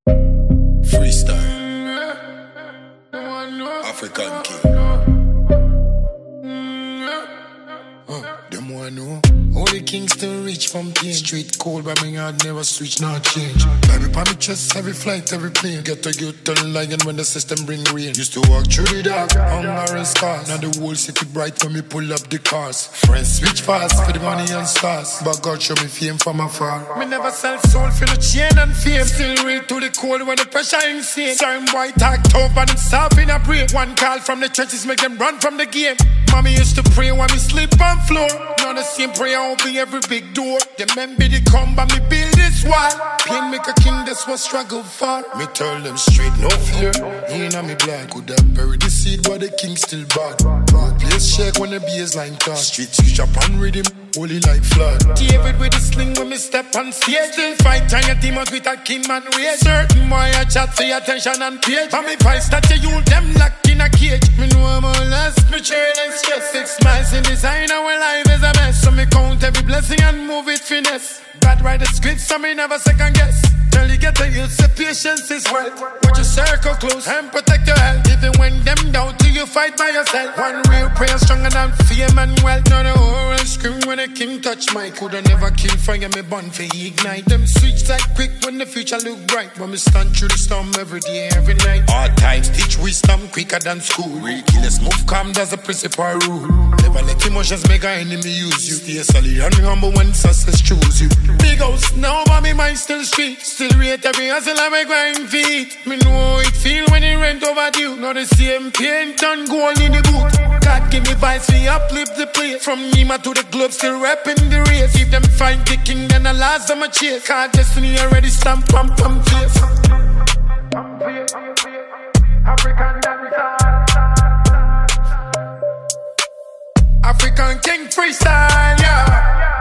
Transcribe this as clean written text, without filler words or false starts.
Freestyle. African King. Them one know. Only kings still reach from pain. Street cold, but me heart never switch, not change. Baby, pa me chest, every flight, every plane. Get a youth turn lion when the system bring rain. Used to walk through the dark, hunger and scars. Now the whole city bright when me pull up the cars. Friends switch fast for the money and stars. But God show me fame from afar. Me never sell soul for the chain and fame. Still real to the cold when the pressure insane. Certain boy talk tough and them soft in a brain. One call from the churches make them run from the game. Mommy used to pray when me sleep on floor. Now the same prayer open every big door. The men be the come but me build this wall. Pain make a king, that's what struggle for. Me tell them straight, no fear. In on me blood, could have buried the seed but the king still bad. Place shake when the baseline talk. Street switch up and rhythm, holy like flood. David with the sling when me step on stage. Still fight giant demons with a king man race. Certain boy I chat for attention and page. For me voice that you them locked in a cage. Me know I'm all lost, me chain and stress. 6 miles in design, our life is a mess. So me count every blessing and move it finesse. Bad write the script, so me never second guess. Till you get the youth, say patience is wealth. Put your circle close and protect your health. Even when them doubt you, you fight by yourself. One real prayer stronger than fame and wealth. Now the horror scream when a king touch my coulda never kill fire, me bun for ignite. Them switch like quick when the future look bright. When me stand through the storm every day, every night. Hard times teach wisdom quicker than school. Real killers move calm, that's a principal rule. Never let emotions make an enemy use you. Stay solid and humble when success choose you. Big house now, but me mind still street. Still rate every hustle and me grind feet. Me know how it feel when it rent overdue. Not the same pain, turn gold in the boot. God give me vibes, we uplift the place. From Nima to the globe, still rapping the race. If them find the king, then the last of my chase. Cause destiny already stamped on face. African African King freestyle, yeah.